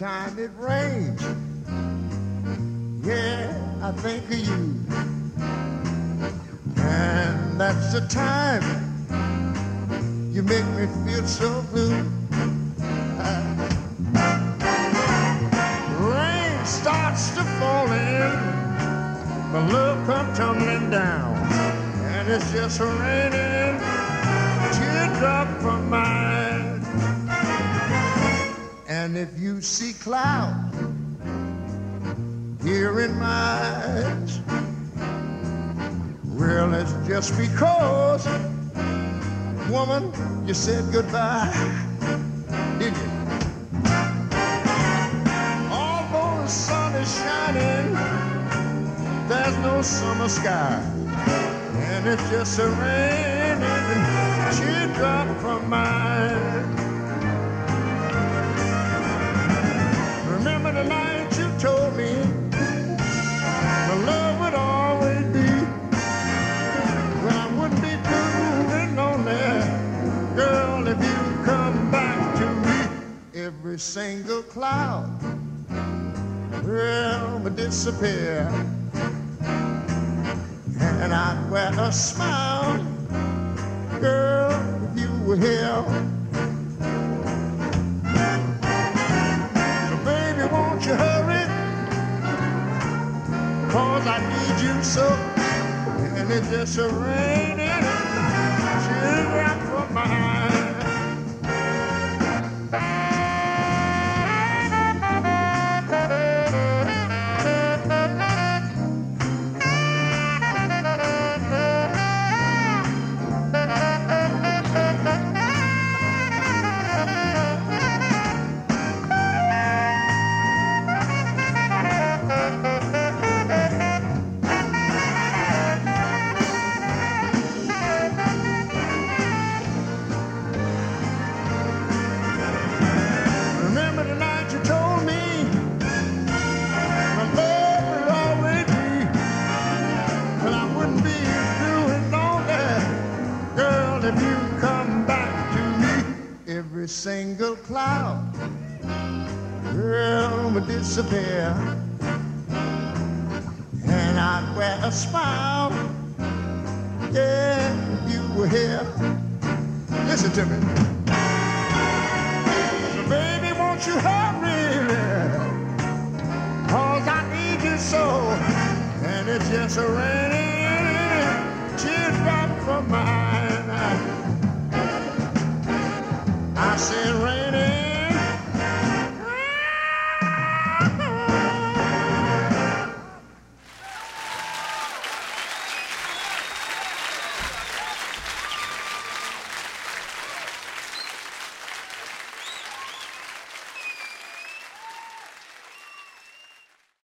time it rains, yeah, I think of you. And that's the time you make me feel so blue. Rain starts to fall in, my love come tumbling down, and it's just raining a teardrop from mine. And if you see clouds here in my eyes, well, it's just because, woman, you said goodbye, did you? Although the sun is shining, there's no summer sky, and it's just a raining teardrop from mine. Remember the night you told me my love would always be, when I wouldn't be blue and lonely, girl, if you come back to me. Every single cloud will disappear, and I'd wear a smile, girl, if you were here. So baby, won't you hurry, 'cause I need you so, and it's just a raining teardrop from my eye. Every single cloud will disappear, and I'd wear a smile, yeah, if you were here. Listen to me. So baby, won't you hurry, 'cause I need you so, and it's just a raining teardrop from mine. I said